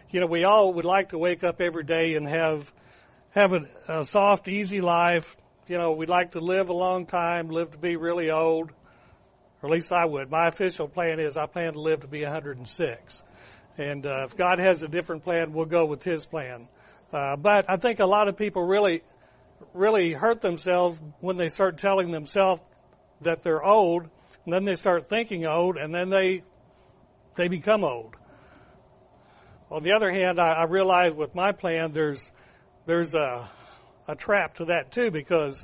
we all would like to wake up every day and have a soft, easy life. We'd like to live a long time, live to be really old, or at least I would. My official plan is I plan to live to be 106. And if God has a different plan, we'll go with His plan. But I think a lot of people really, really hurt themselves when they start telling themselves that they're old, and then they start thinking old, and then they become old. On the other hand, I realize with my plan, there's a trap to that too, because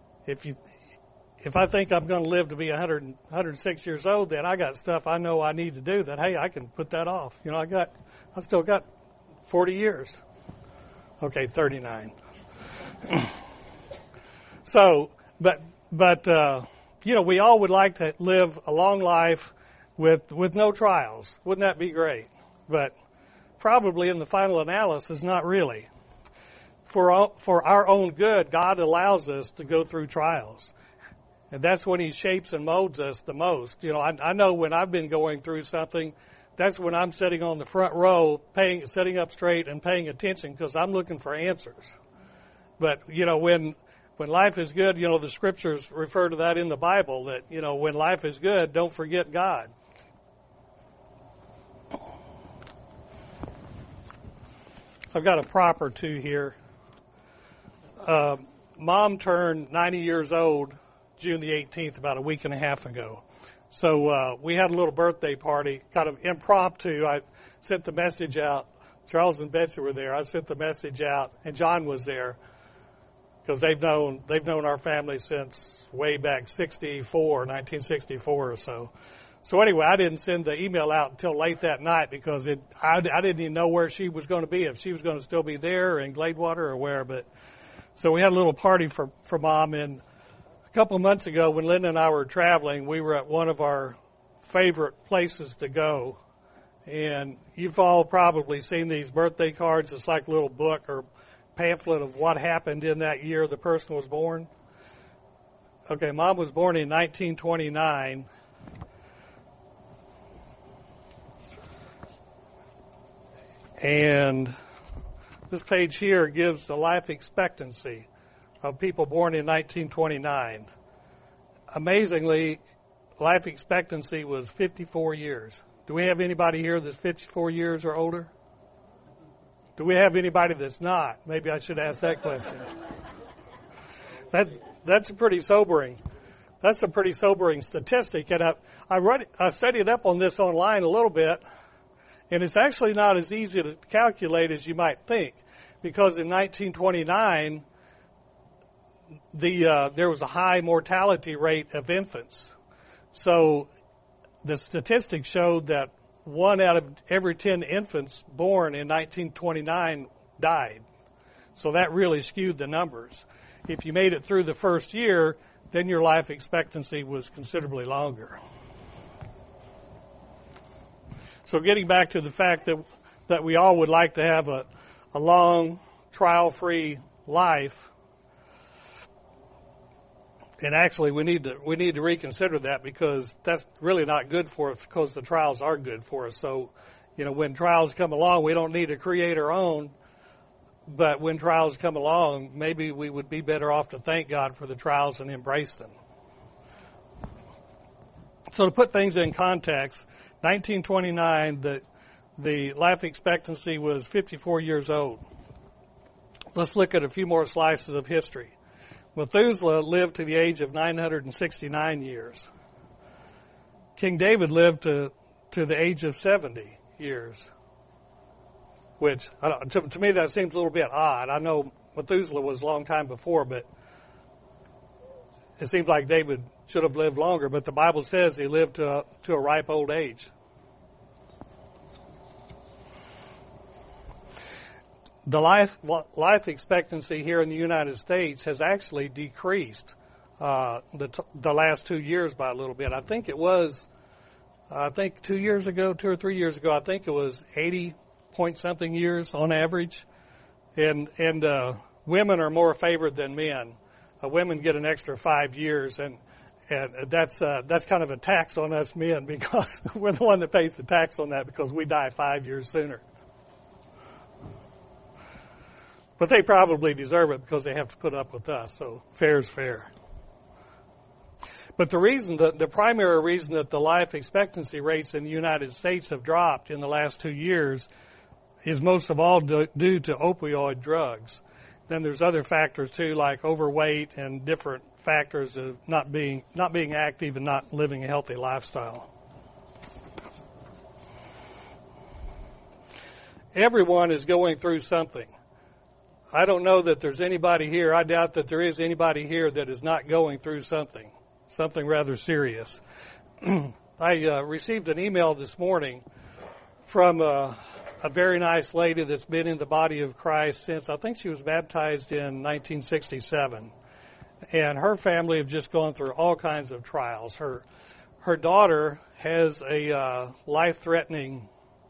if I think I'm going to live to be 106 years old, then I got stuff I know I need to do that, hey, I can put that off. I still got 40 years. Okay, 39. So, but we all would like to live a long life with no trials. Wouldn't that be great? But probably in the final analysis, not really. For our own good, God allows us to go through trials. And that's when He shapes and molds us the most. I know when I've been going through something, that's when I'm sitting on the front row, sitting up straight and paying attention because I'm looking for answers. But, when life is good, the scriptures refer to that in the Bible, that, when life is good, don't forget God. I've got a prop or two here. Mom turned 90 years old June the 18th, about a week and a half ago. So we had a little birthday party, kind of impromptu. I sent the message out. Charles and Betsy were there. I sent the message out, and John was there because they've known our family since way back 1964 or so. So anyway, I didn't send the email out until late that night because I didn't even know where she was going to be, if she was going to still be there in Gladewater or where. But so we had a little party for Mom, and a couple of months ago, when Linda and I were traveling, we were at one of our favorite places to go. And you've all probably seen these birthday cards. It's like a little book or pamphlet of what happened in that year the person was born. Okay, Mom was born in 1929. And this page here gives the life expectancy of people born in 1929. Amazingly, life expectancy was 54 years. Do we have anybody here that's 54 years or older? Do we have anybody that's not? Maybe I should ask that question. That's a pretty sobering. That's a pretty sobering statistic. And I studied up on this online a little bit, and it's actually not as easy to calculate as you might think, because in 1929, there was a high mortality rate of infants. So the statistics showed that 1 out of every 10 infants born in 1929 died. So that really skewed the numbers. If you made it through the first year, then your life expectancy was considerably longer. So getting back to the fact that we all would like to have a long, trial-free life, and actually we need to reconsider that, because that's really not good for us, because the trials are good for us. So, when trials come along, we don't need to create our own, but when trials come along, maybe we would be better off to thank God for the trials and embrace them. So to put things in context, 1929, the life expectancy was 54 years old. Let's look at a few more slices of history. Methuselah lived to the age of 969 years. King David lived to the age of 70 years, which to me that seems a little bit odd. I know Methuselah was a long time before, but it seems like David should have lived longer, but the Bible says he lived to a ripe old age. The life expectancy here in the United States has actually decreased the last 2 years by a little bit. I think it was, 2 years ago, 2 or 3 years ago, I think it was 80 point something years on average. And women are more favored than men. Women get an extra 5 years, and that's kind of a tax on us men, because we're the one that pays the tax on that, because we die 5 years sooner. But they probably deserve it because they have to put up with us, so fair is fair. But the primary reason that the life expectancy rates in the United States have dropped in the last 2 years is most of all due to opioid drugs. Then there's other factors too, like overweight and different factors of not being active and not living a healthy lifestyle. Everyone is going through something. I don't know that there's anybody here, I doubt that there is anybody here that is not going through something rather serious. I received an email this morning from a very nice lady that's been in the body of Christ since, I think she was baptized in 1967. And her family have just gone through all kinds of trials. Her daughter has a life-threatening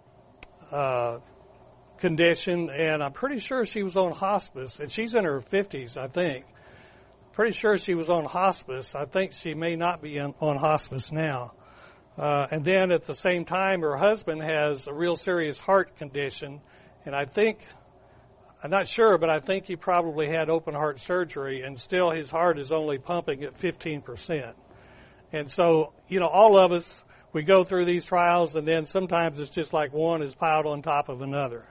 condition, and I'm pretty sure she was on hospice, and she's in her 50s, I think. Pretty sure she was on hospice. I think she may not be on hospice now. And then at the same time, her husband has a real serious heart condition, and I'm not sure, but I think he probably had open heart surgery, and still his heart is only pumping at 15%. And so, all of us, we go through these trials, and then sometimes it's just like one is piled on top of another.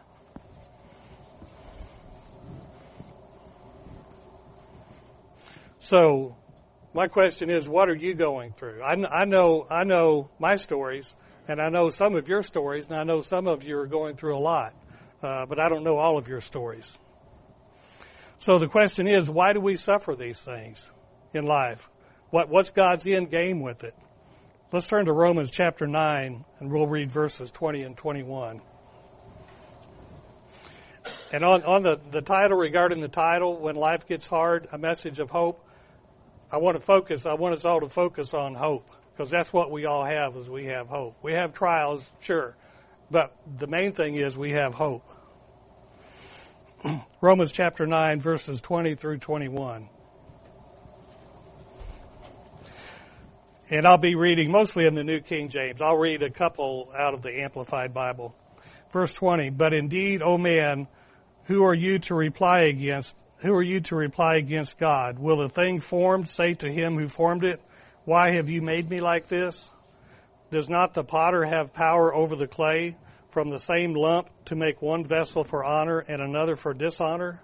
So, my question is, what are you going through? I know my stories, and I know some of your stories, and I know some of you are going through a lot, but I don't know all of your stories. So the question is, why do we suffer these things in life? What's God's end game with it? Let's turn to Romans chapter 9, and we'll read verses 20 and 21. And on the title, regarding the title, When Life Gets Hard, A Message of Hope, I want us all to focus on hope, because that's what we all have, is we have hope. We have trials, sure, but the main thing is we have hope. Romans chapter 9, verses 20 through 21. And I'll be reading mostly in the New King James. I'll read a couple out of the Amplified Bible. Verse 20, but indeed, O man, who are you to reply against God? Will a thing formed say to him who formed it, why have you made me like this? Does not the potter have power over the clay from the same lump to make one vessel for honor and another for dishonor?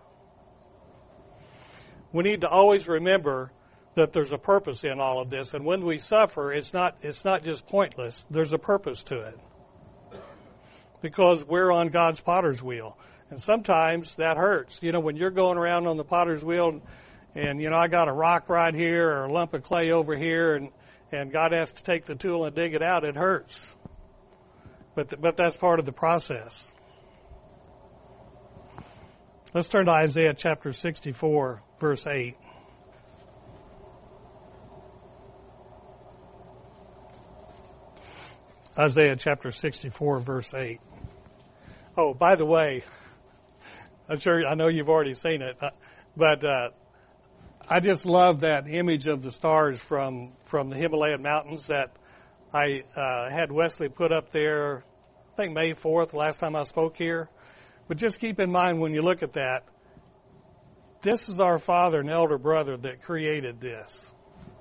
We need to always remember that there's a purpose in all of this, and when we suffer, it's not just pointless. There's a purpose to it, because we're on God's potter's wheel. And sometimes that hurts. When you're going around on the potter's wheel and I got a rock right here or a lump of clay over here and God has to take the tool and dig it out, it hurts. But that's part of the process. Let's turn to Isaiah chapter 64, verse 8. Isaiah chapter 64, verse 8. Oh, by the way, I know you've already seen it, but I just love that image of the stars from the Himalayan mountains that I had Wesley put up there, I think May 4th, last time I spoke here. But just keep in mind when you look at that, this is our father and elder brother that created this.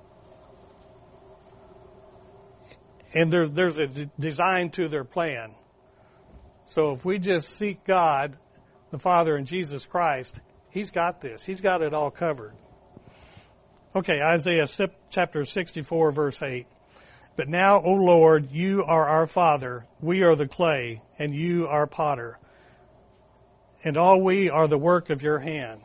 And there's a design to their plan. So if we just seek God, the Father, and Jesus Christ, He's got this. He's got it all covered. Okay, Isaiah chapter 64, verse 8. But now, O Lord, you are our Father, we are the clay, and you are potter, and all we are the work of your hand.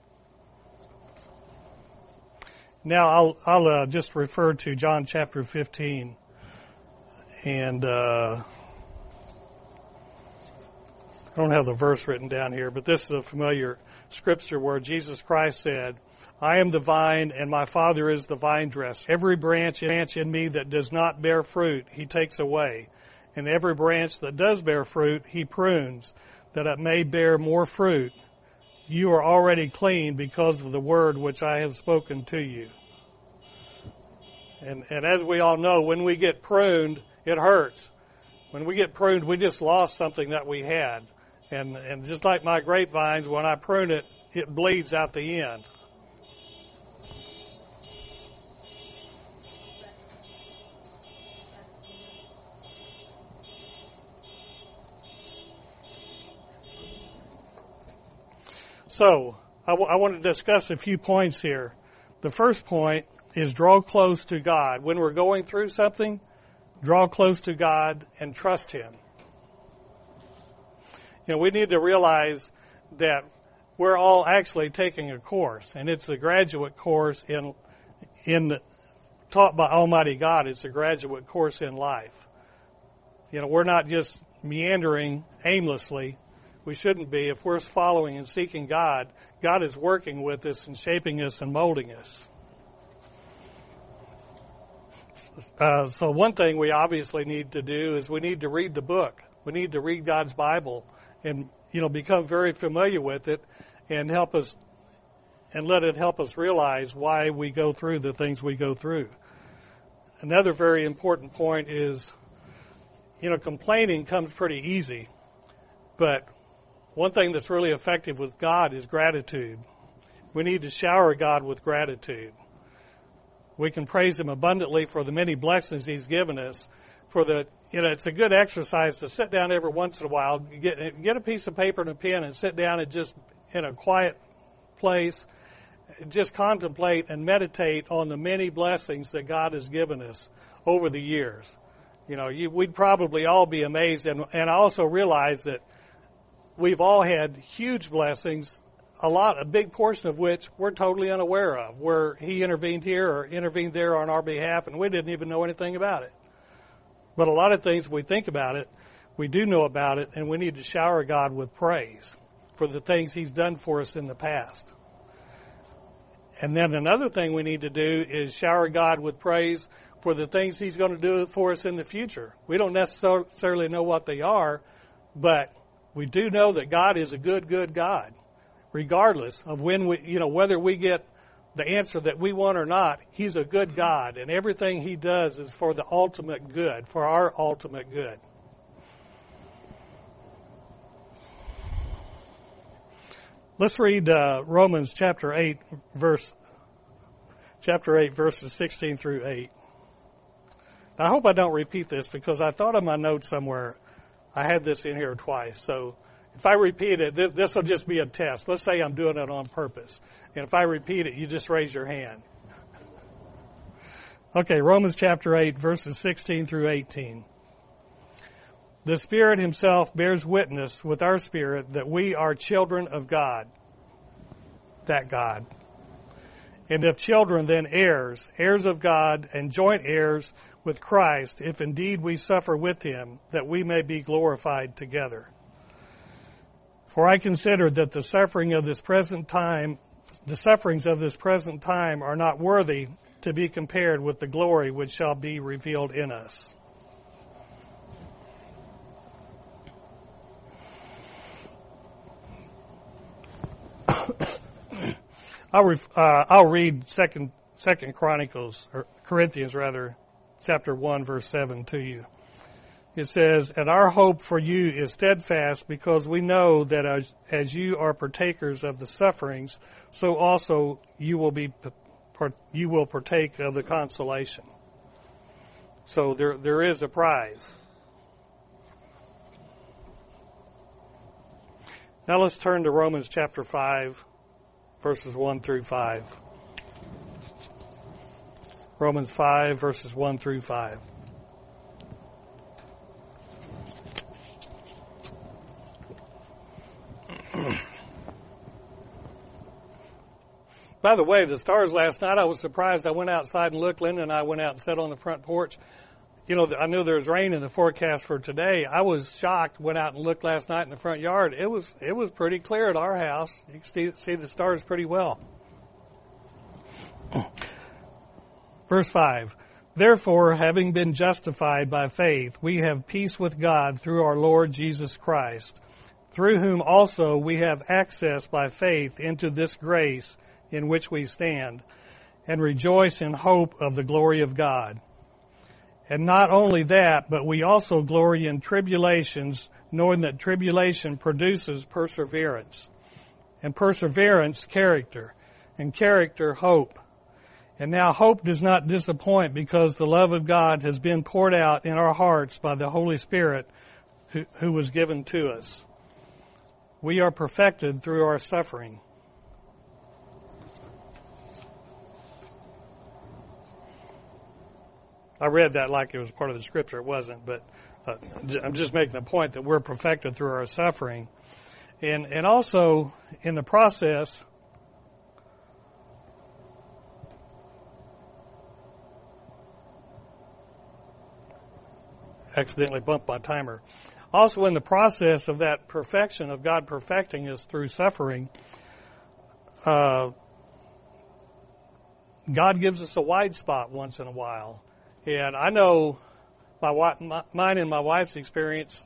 Now, I'll just refer to John chapter 15, and I don't have the verse written down here, but this is a familiar scripture where Jesus Christ said, I am the vine, and my Father is the vine dresser. Every branch in me that does not bear fruit, He takes away. And every branch that does bear fruit, He prunes, that it may bear more fruit. You are already clean because of the word which I have spoken to you. And as we all know, when we get pruned, it hurts. When we get pruned, we just lost something that we had. And just like my grapevines, when I prune it, it bleeds out the end. So, I want to discuss a few points here. The first point is draw close to God. When we're going through something, draw close to God and trust Him. You know, we need to realize that we're all actually taking a course, and it's a graduate course taught by Almighty God. It's a graduate course in life. You know, we're not just meandering aimlessly. We shouldn't be. If we're following and seeking God, God is working with us and shaping us and molding us. So one thing we obviously need to do is we need to read the book. We need to read God's Bible and, you know, become very familiar with it and help us and let it help us realize why we go through the things we go through. Another very important point is, you know, complaining comes pretty easy, but one thing that's really effective with God is gratitude. We need to shower God with gratitude. We can praise Him abundantly for the many blessings He's given us. It's a good exercise to sit down every once in a while, get a piece of paper and a pen and sit down and just in a quiet place, just contemplate and meditate on the many blessings that God has given us over the years. You know, we'd probably all be amazed, and I also realize that we've all had huge blessings, a big portion of which we're totally unaware of, where He intervened here or intervened there on our behalf, and we didn't even know anything about it. But a lot of things, we think about it, we do know about it, and we need to shower God with praise for the things He's done for us in the past. And then another thing we need to do is shower God with praise for the things He's going to do for us in the future. We don't necessarily know what they are, but we do know that God is a good, good God. Regardless of whether we get the answer that we want or not, He's a good God, and everything He does is for the ultimate good, for our ultimate good. Let's read Romans chapter 8, verses 16 through 8. Now, I hope I don't repeat this because I thought in my notes somewhere I had this in here twice. So if I repeat it, this will just be a test. Let's say I'm doing it on purpose. And if I repeat it, you just raise your hand. Okay, Romans chapter 8, verses 16 through 18. The Spirit Himself bears witness with our spirit that we are children of God. That God. And if children, then heirs, heirs of God, and joint heirs with Christ, if indeed we suffer with Him, that we may be glorified together. For I consider that the sufferings of this present time are not worthy to be compared with the glory which shall be revealed in us. I'll read Second Corinthians, chapter 1, verse 7 to you. It says, "And our hope for you is steadfast, because we know that as you are partakers of the sufferings, so also you will partake of the consolation." So there is a prize. Now let's turn to Romans chapter 5, verses 1 through 5. Romans 5, verses 1 through 5. By the way, the stars last night, I was surprised. I went outside and looked. Linda and I went out and sat on the front porch. You know, I knew there was rain in the forecast for today. I was shocked. Went out and looked last night in the front yard. It was pretty clear at our house. You can see the stars pretty well. Verse 5. Therefore, having been justified by faith, we have peace with God through our Lord Jesus Christ, through whom also we have access by faith into this grace in which we stand, and rejoice in hope of the glory of God. And not only that, but we also glory in tribulations, knowing that tribulation produces perseverance, and perseverance, character, and character, hope. And now hope does not disappoint because the love of God has been poured out in our hearts by the Holy Spirit who was given to us. We are perfected through our suffering. I read that like it was part of the scripture. It wasn't, but I'm just making the point that we're perfected through our suffering. And also, in the process, accidentally bumped my timer. Also, in the process of that perfection, of God perfecting us through suffering, God gives us a wide spot once in a while. And I know mine and my wife's experience,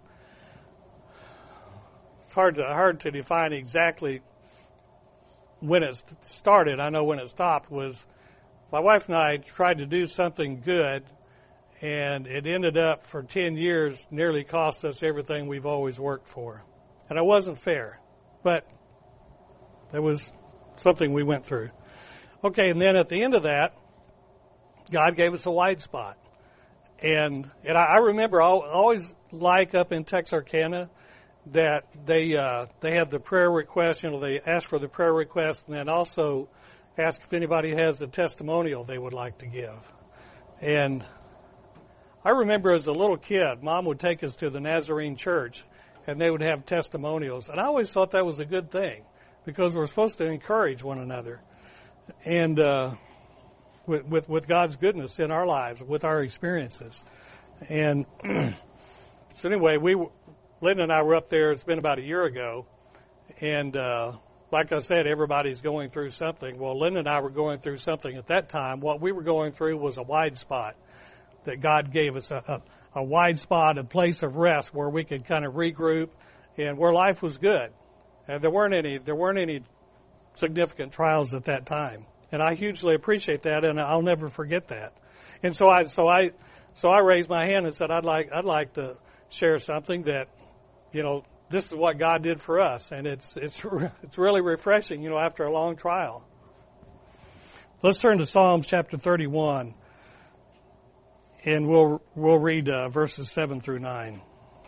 it's hard to define exactly when it started. I know when it stopped was my wife and I tried to do something good, and it ended up for 10 years nearly cost us everything we've always worked for. And it wasn't fair, but there was something we went through. Okay, and then at the end of that, God gave us a wide spot. And I remember I always like up in Texarkana that they have the prayer request, they ask for the prayer request and then also ask if anybody has a testimonial they would like to give. And I remember as a little kid, Mom would take us to the Nazarene church and they would have testimonials. And I always thought that was a good thing because we're supposed to encourage one another. And with God's goodness in our lives, with our experiences. And so anyway, Linda and I were up there, it's been about a year ago, and like I said, everybody's going through something. Well, Linda and I were going through something at that time. What we were going through was a wide spot that God gave us, a wide spot, a place of rest where we could kind of regroup and where life was good. And there weren't any significant trials at that time. And I hugely appreciate that, and I'll never forget that. And so I raised my hand and said, I'd like to share something that, this is what God did for us, and it's really refreshing, after a long trial. Let's turn to Psalms chapter 31, and we'll read verses 7 through 9.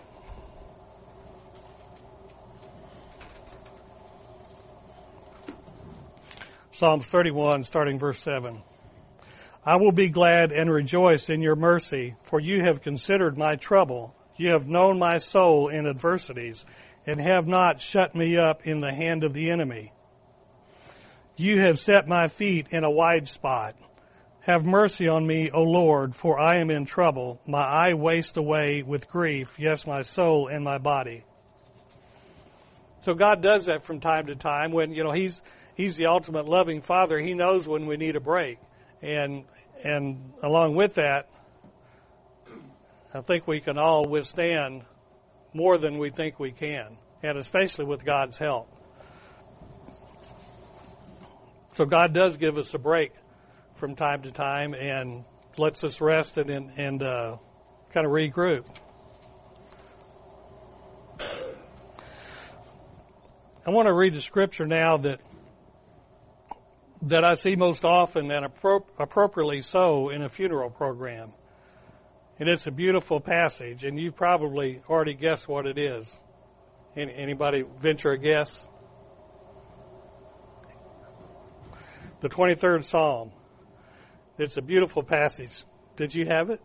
Psalms 31, starting verse 7. I will be glad and rejoice in your mercy, for you have considered my trouble. You have known my soul in adversities, and have not shut me up in the hand of the enemy. You have set my feet in a wide spot. Have mercy on me, O Lord, for I am in trouble. My eye wastes away with grief, yes, my soul and my body. So God does that from time to time when, He's the ultimate loving Father. He knows when we need a break. And along with that, I think we can all withstand more than we think we can, and especially with God's help. So God does give us a break from time to time and lets us rest and kind of regroup. I want to read a scripture now that I see most often and appropriately so in a funeral program. And it's a beautiful passage, and you've probably already guessed what it is. Anybody venture a guess? The 23rd Psalm. It's a beautiful passage. Did you have it?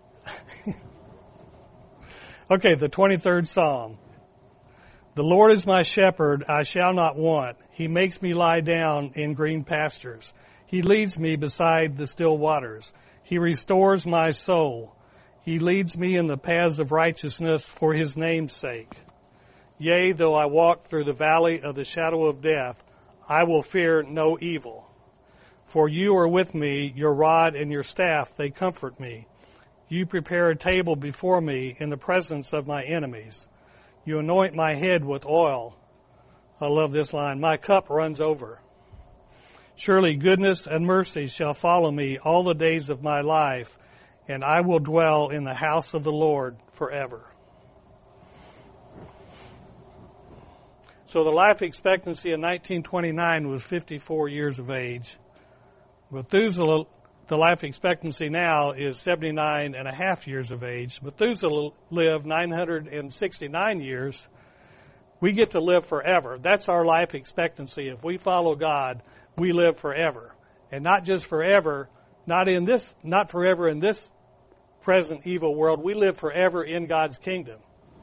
Okay, the 23rd Psalm. The Lord is my shepherd, I shall not want. He makes me lie down in green pastures. He leads me beside the still waters. He restores my soul. He leads me in the paths of righteousness for his name's sake. Yea, though I walk through the valley of the shadow of death, I will fear no evil. For you are with me, your rod and your staff, they comfort me. You prepare a table before me in the presence of my enemies. You anoint my head with oil. I love this line. My cup runs over. Surely goodness and mercy shall follow me all the days of my life, and I will dwell in the house of the Lord forever. So the life expectancy in 1929 was 54 years of age. Methuselah, the life expectancy now is 79 and a half years of age. Methuselah lived 969 years. We get to live forever. That's our life expectancy. If we follow God, we live forever. And not just forever, not forever in this present evil world. We live forever in God's kingdom.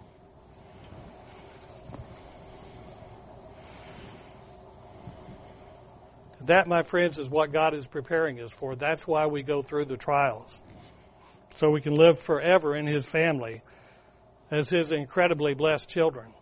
That, my friends, is what God is preparing us for. That's why we go through the trials. So we can live forever in His family as His incredibly blessed children.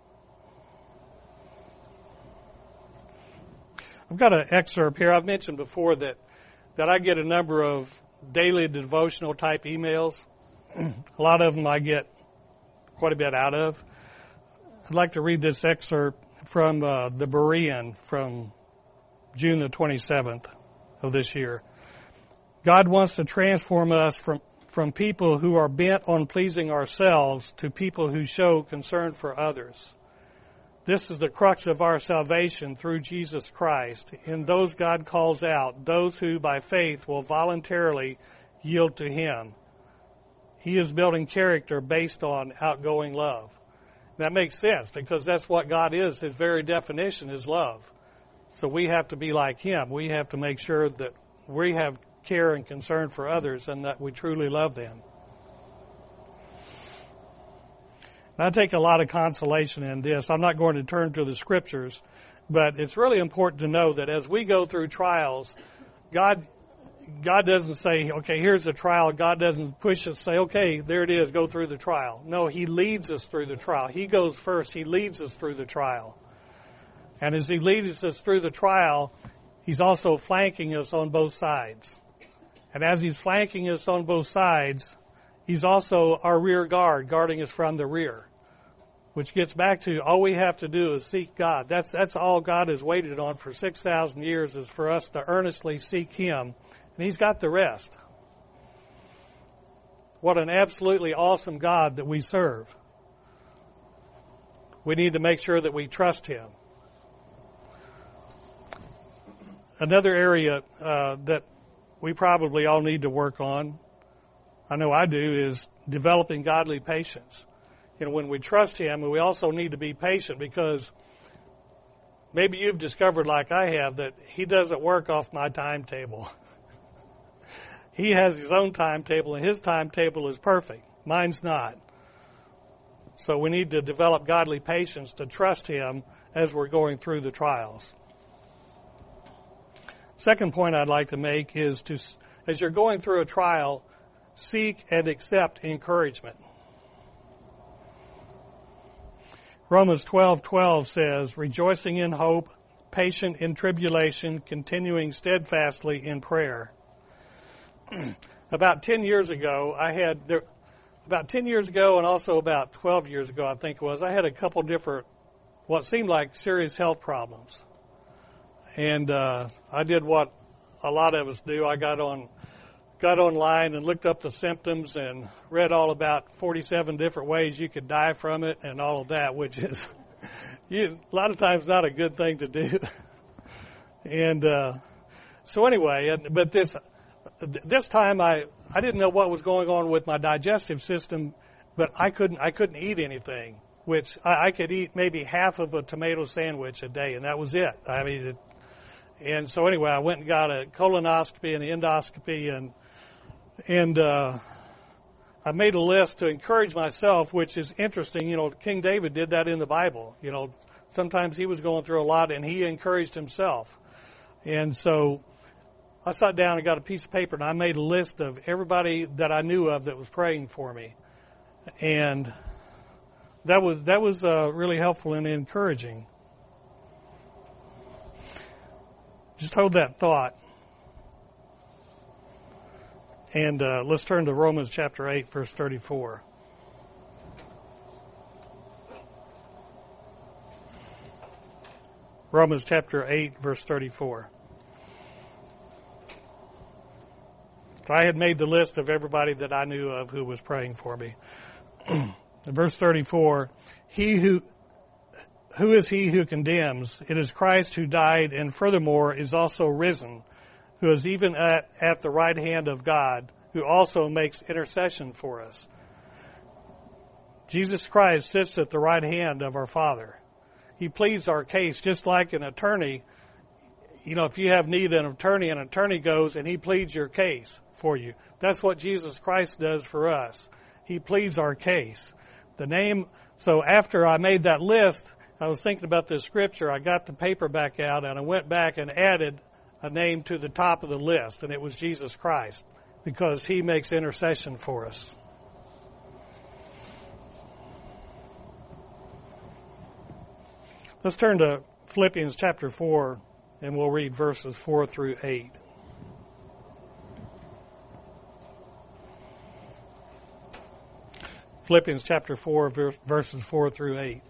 I've got an excerpt here. I've mentioned before that I get a number of daily devotional type emails. A lot of them I get quite a bit out of. I'd like to read this excerpt from the Berean from June the 27th of this year. God wants to transform us from people who are bent on pleasing ourselves to people who show concern for others. This is the crux of our salvation through Jesus Christ. In those God calls out, those who by faith will voluntarily yield to Him. He is building character based on outgoing love. That makes sense because that's what God is. His very definition is love. So we have to be like Him. We have to make sure that we have care and concern for others and that we truly love them. I take a lot of consolation in this. I'm not going to turn to the Scriptures, but it's really important to know that as we go through trials, God doesn't say, okay, here's the trial. God doesn't push us, say, okay, there it is, go through the trial. No, He leads us through the trial. He goes first. He leads us through the trial. And as He leads us through the trial, He's also flanking us on both sides. And as He's flanking us on both sides, He's also our rear guard, guarding us from the rear. Which gets back to all we have to do is seek God. That's all God has waited on for 6,000 years, is for us to earnestly seek Him. And He's got the rest. What an absolutely awesome God that we serve. We need to make sure that we trust Him. Another area that we probably all need to work on, I know I do, is developing godly patience. You know, when we trust Him, we also need to be patient because maybe you've discovered, like I have, that He doesn't work off my timetable. He has His own timetable, and His timetable is perfect. Mine's not. So we need to develop godly patience to trust Him as we're going through the trials. Second point I'd like to make is as you're going through a trial, seek and accept encouragement. Romans 12:12 says, rejoicing in hope, patient in tribulation, continuing steadfastly in prayer. About 10 years ago, and also about 12 years ago, I think it was, I had a couple different, what seemed like serious health problems. And I did what a lot of us do. I got online and looked up the symptoms and read all about 47 different ways you could die from it and all of that, which is a lot of times not a good thing to do. And so anyway, but this time I didn't know what was going on with my digestive system, but I couldn't eat anything, which I could eat maybe half of a tomato sandwich a day, and that was it. I mean, and so anyway, I went and got a colonoscopy and an endoscopy, and I made a list to encourage myself, which is interesting. You know, King David did that in the Bible. You know, sometimes he was going through a lot, and he encouraged himself. And so I sat down and got a piece of paper, and I made a list of everybody that I knew of that was praying for me. And that was really helpful and encouraging. Just hold that thought. And let's turn to Romans chapter 8, verse 34. Romans chapter 8, verse 34. So I had made the list of everybody that I knew of who was praying for me. In verse 34, he who is he who condemns? It is Christ who died and furthermore is also risen, who is even at the right hand of God, who also makes intercession for us. Jesus Christ sits at the right hand of our Father. He pleads our case just like an attorney. You know, if you have need of an attorney goes and he pleads your case for you. That's what Jesus Christ does for us. He pleads our case. So after I made that list, I was thinking about this scripture. I got the paper back out and I went back and added a name to the top of the list, and it was Jesus Christ, because he makes intercession for us. Let's turn to Philippians chapter 4, and we'll read verses 4 through 8. Philippians chapter 4, verses 4 through 8.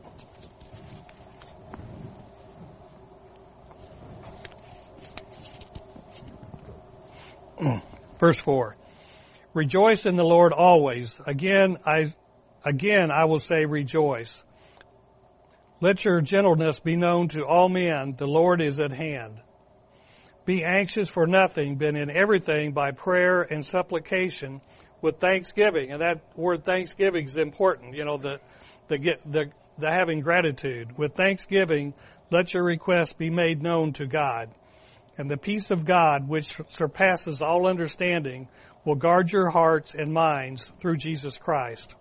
Verse 4. Rejoice in the Lord always. Again I will say rejoice. Let your gentleness be known to all men. The Lord is at hand. Be anxious for nothing, but in everything by prayer and supplication with thanksgiving. And that word thanksgiving is important. You know, the having gratitude. With thanksgiving, let your requests be made known to God. And the peace of God, which surpasses all understanding, will guard your hearts and minds through Jesus Christ.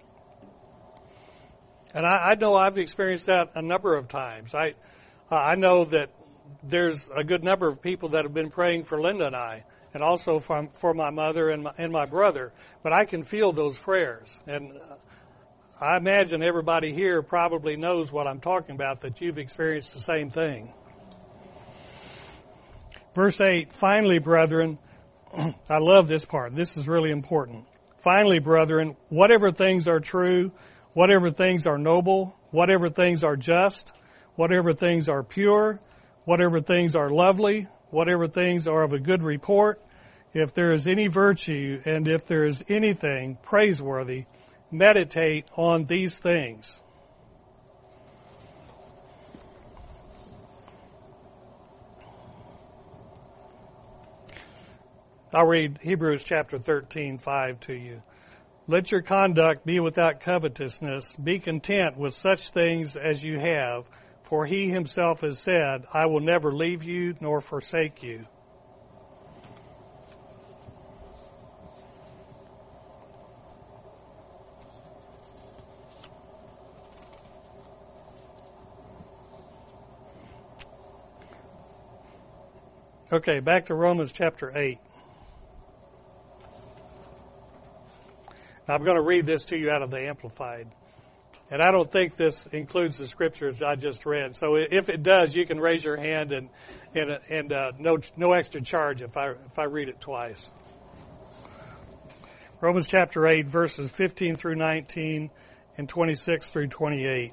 And I know I've experienced that a number of times. I know that there's a good number of people that have been praying for Linda and I, and also for my mother and my brother. But I can feel those prayers. And I imagine everybody here probably knows what I'm talking about, that you've experienced the same thing. Verse 8, finally, brethren, I love this part. This is really important. Finally, brethren, whatever things are true, whatever things are noble, whatever things are just, whatever things are pure, whatever things are lovely, whatever things are of a good report, if there is any virtue and if there is anything praiseworthy, meditate on these things. I'll read Hebrews chapter 13:5 to you. Let your conduct be without covetousness. Be content with such things as you have, for he himself has said, I will never leave you nor forsake you. Okay, back to Romans chapter 8. I'm going to read this to you out of the Amplified. And I don't think this includes the scriptures I just read. So if it does, you can raise your hand and no extra charge if I read it twice. Romans chapter 8, verses 15 through 19 and 26 through 28.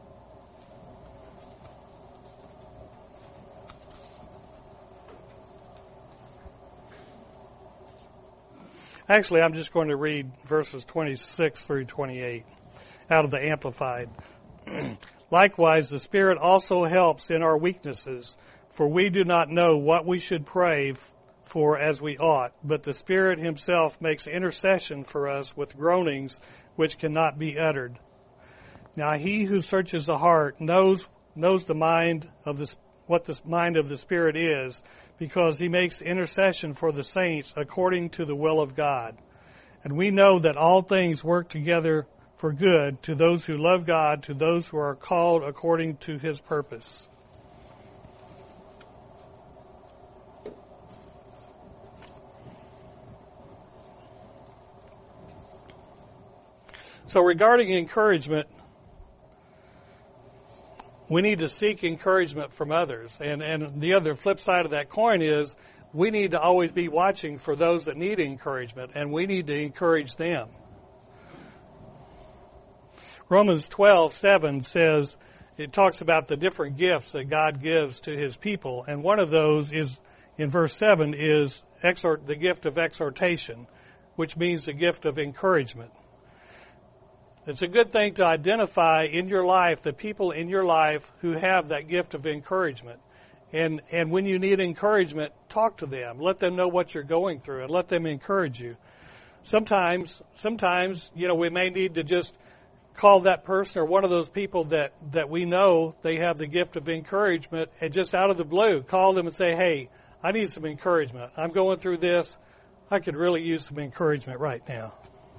Actually, I'm just going to read verses 26 through 28 out of the Amplified. Likewise, the Spirit also helps in our weaknesses, for we do not know what we should pray for as we ought, but the Spirit himself makes intercession for us with groanings which cannot be uttered. Now he who searches the heart knows the mind of what the mind of the Spirit is, because he makes intercession for the saints according to the will of God. And we know that all things work together for good to those who love God, to those who are called according to his purpose. So regarding encouragement, we need to seek encouragement from others. And the other flip side of that coin is we need to always be watching for those that need encouragement, and we need to encourage them. Romans 12:7 says, it talks about the different gifts that God gives to his people. And one of those is, in verse 7, is the gift of exhortation, which means the gift of encouragement. It's a good thing to identify in your life the people in your life who have that gift of encouragement. And when you need encouragement, talk to them. Let them know what you're going through and let them encourage you. Sometimes, we may need to just call that person or one of those people that we know they have the gift of encouragement, and just out of the blue, call them and say, hey, I need some encouragement. I'm going through this. I could really use some encouragement right now.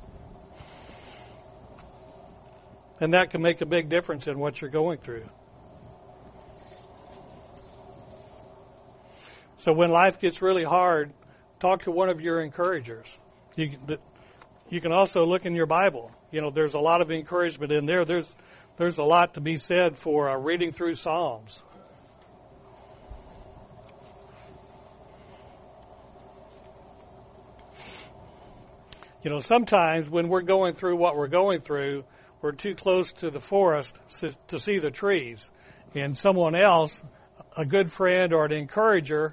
And that can make a big difference in what you're going through. So when life gets really hard, talk to one of your encouragers. You can also look in your Bible. There's a lot of encouragement in there. There's a lot to be said for reading through Psalms. Sometimes when we're going through what we're going through, we're too close to the forest to see the trees. And someone else, a good friend or an encourager,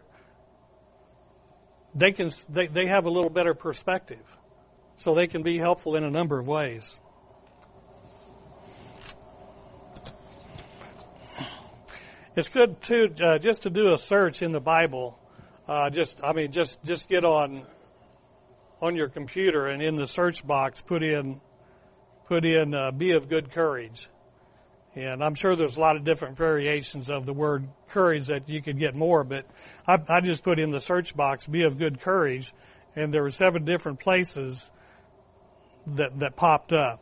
they have a little better perspective. So they can be helpful in a number of ways. It's good too, just to do a search in the Bible. Just get on your computer and in the search box put in be of good courage. And I'm sure there's a lot of different variations of the word courage that you could get more, but I just put in the search box, be of good courage, and there were 7 different places that popped up.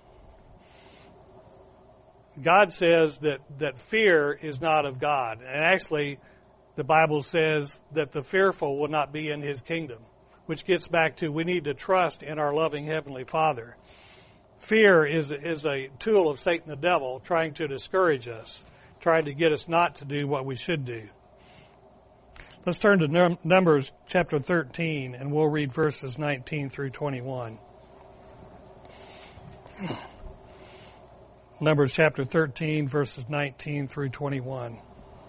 God says that fear is not of God. And actually, the Bible says that the fearful will not be in His kingdom, which gets back to we need to trust in our loving Heavenly Father. Fear is a tool of Satan the devil trying to discourage us, trying to get us not to do what we should do. Let's turn to Numbers chapter 13, and we'll read verses 19 through 21. Numbers chapter 13, verses 19 through 21.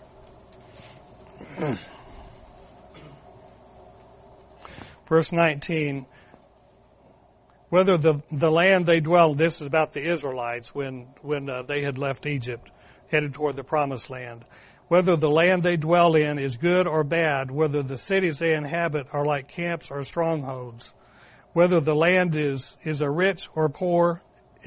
Verse 19, whether the land they dwelled, this is about the Israelites when they had left Egypt, headed toward the promised land. Whether the land they dwell in is good or bad, whether the cities they inhabit are like camps or strongholds, whether the land is rich or poor,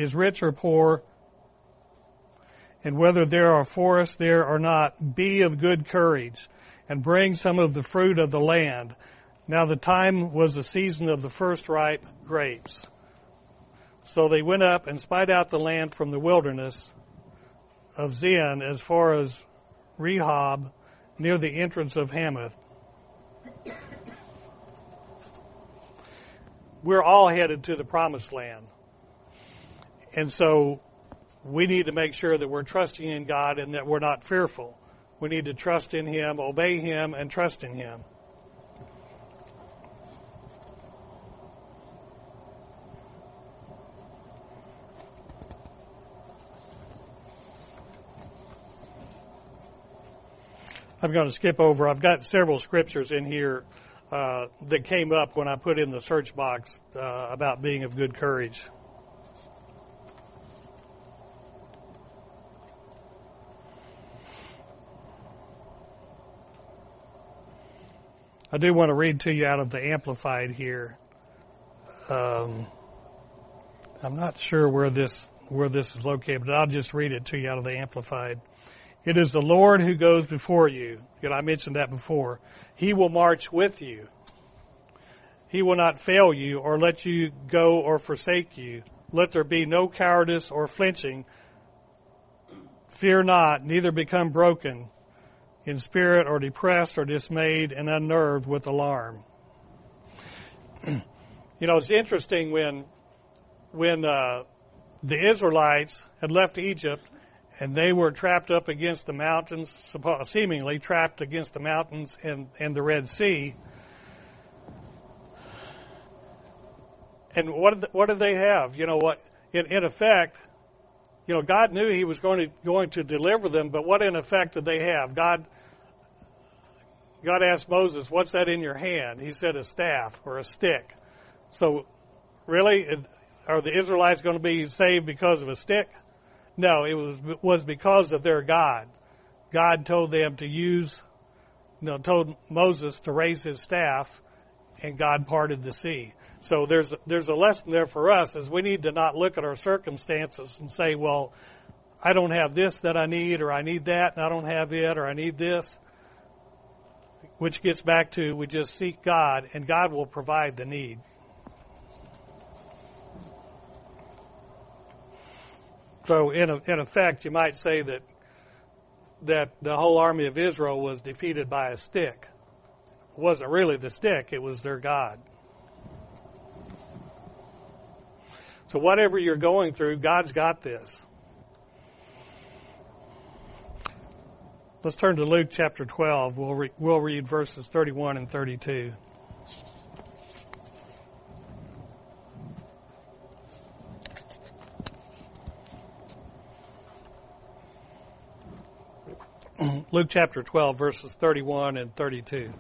and whether there are forests there or not, be of good courage, and bring some of the fruit of the land. Now the time was the season of the first ripe grapes. So they went up and spied out the land from the wilderness of Zin as far as Rehob, near the entrance of Hamath. We're all headed to the promised land. And so we need to make sure that we're trusting in God and that we're not fearful. We need to trust in Him, obey Him, and trust in Him. I'm going to skip over. I've got several scriptures in here that came up when I put in the search box about being of good courage. I do want to read to you out of the Amplified here. I'm not sure where this is located, but I'll just read it to you out of the Amplified. It is the Lord who goes before you. I mentioned that before. He will march with you. He will not fail you or let you go or forsake you. Let there be no cowardice or flinching. Fear not, neither become broken in spirit or depressed or dismayed and unnerved with alarm. It's interesting when the Israelites had left Egypt and they were trapped up against the mountains, seemingly trapped against the mountains and the Red Sea. And what did they have? In effect, God knew He was going to deliver them, but what in effect did they have? God asked Moses, "What's that in your hand?" He said, "A staff or a stick." So, really, are the Israelites going to be saved because of a stick? No, it was because of their God. God told them to use, told Moses to raise his staff, and God parted the sea. So there's a lesson there for us, is we need to not look at our circumstances and say, well, I don't have this that I need, or I need that, and I don't have it, or I need this. Which gets back to, we just seek God, and God will provide the need. So in effect, you might say that the whole army of Israel was defeated by a stick. It wasn't really the stick, it was their God. So whatever you're going through, God's got this. Let's turn to Luke chapter 12. We'll read verses 31 and 32. Luke chapter 12, verses 31 and 32.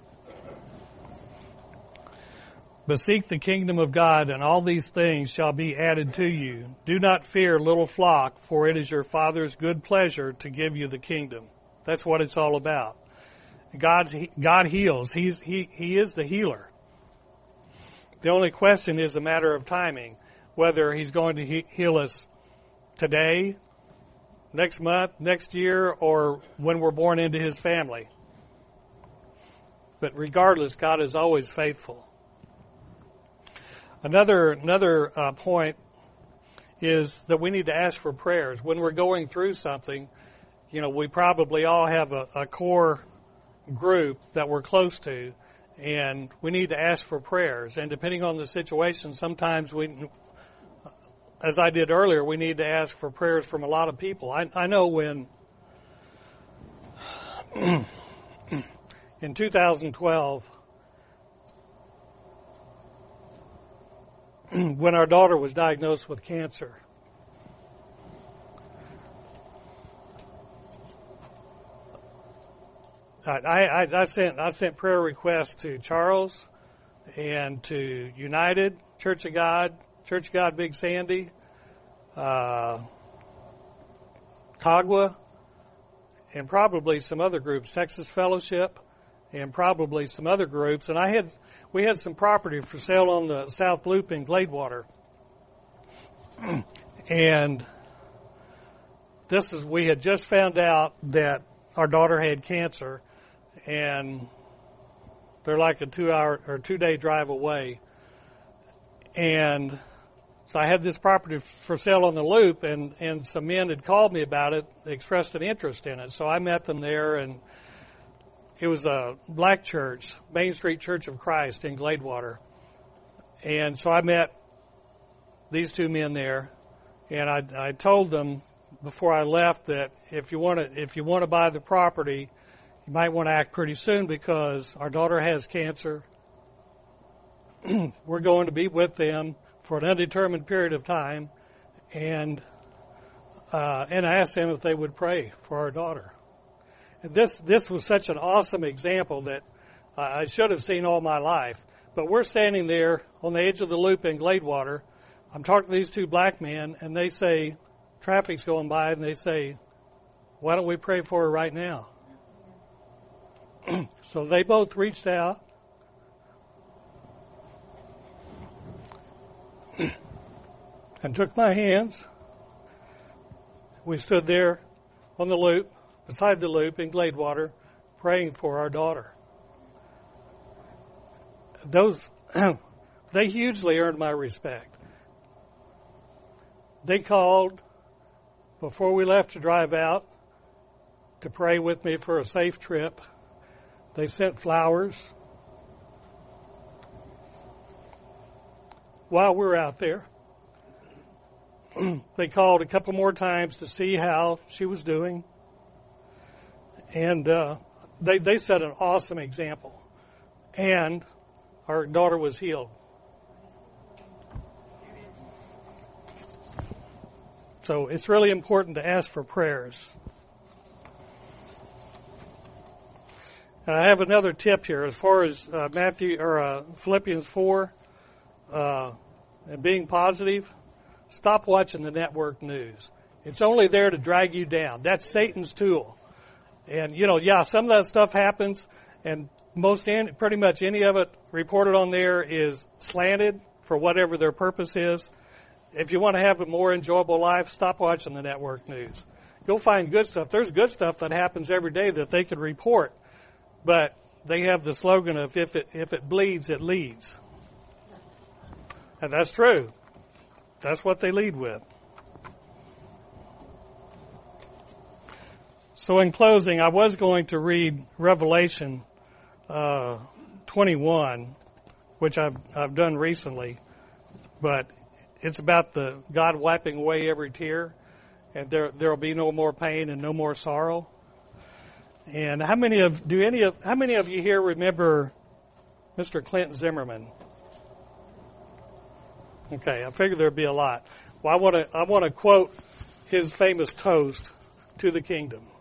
But seek the kingdom of God, and all these things shall be added to you. Do not fear, little flock, for it is your Father's good pleasure to give you the kingdom. That's what it's all about. God heals. He is the healer. The only question is a matter of timing, whether he's going to heal us today, next month, next year, or when we're born into his family. But regardless, God is always faithful. Another point is that we need to ask for prayers. When we're going through something, we probably all have a core group that we're close to, and we need to ask for prayers. And depending on the situation, sometimes as I did earlier, we need to ask for prayers from a lot of people. I know when in 2012, when our daughter was diagnosed with cancer, I sent prayer requests to Charles and to United, Church of God Big Sandy, Cagua, and probably some other groups, Texas Fellowship, and probably some other groups. And we had some property for sale on the South Loop in Gladewater. And we had just found out that our daughter had cancer, and they're like a 2-hour or 2-day drive away. And so I had this property for sale on the Loop, and some men had called me about it, expressed an interest in it. So I met them there, and it was a black church, Main Street Church of Christ in Gladewater. And so I met these two men there, and I told them before I left that if you want to buy the property, you might want to act pretty soon, because our daughter has cancer. We're going to be with them for an undetermined period of time, and I asked them if they would pray for our daughter. And this was such an awesome example that I should have seen all my life. But we're standing there on the edge of the Loop in Gladewater. I'm talking to these two black men, and they say, traffic's going by, and they say, why don't we pray for her right now? So they both reached out and took my hands. We stood there on the Loop, beside the Loop in Gladewater, praying for our daughter. They hugely earned my respect. They called before we left to drive out to pray with me for a safe trip. They sent flowers while we were out there. They called a couple more times to see how she was doing. And they set an awesome example. And our daughter was healed. So it's really important to ask for prayers. And I have another tip here as far as Philippians 4. and being positive, stop watching the network news. It's only there to drag you down. That's Satan's tool. And, some of that stuff happens, and pretty much any of it reported on there is slanted for whatever their purpose is. If you want to have a more enjoyable life, stop watching the network news. You'll find good stuff. There's good stuff that happens every day that they could report, but they have the slogan of if it bleeds, it leads. And that's true. That's what they lead with. So in closing, I was going to read Revelation 21, which I've done recently, but it's about the God wiping away every tear, and there'll be no more pain and no more sorrow. And how many of you here remember Mr. Clint Zimmerman? Okay, I figured there'd be a lot. Well, I want to quote his famous toast to the kingdom.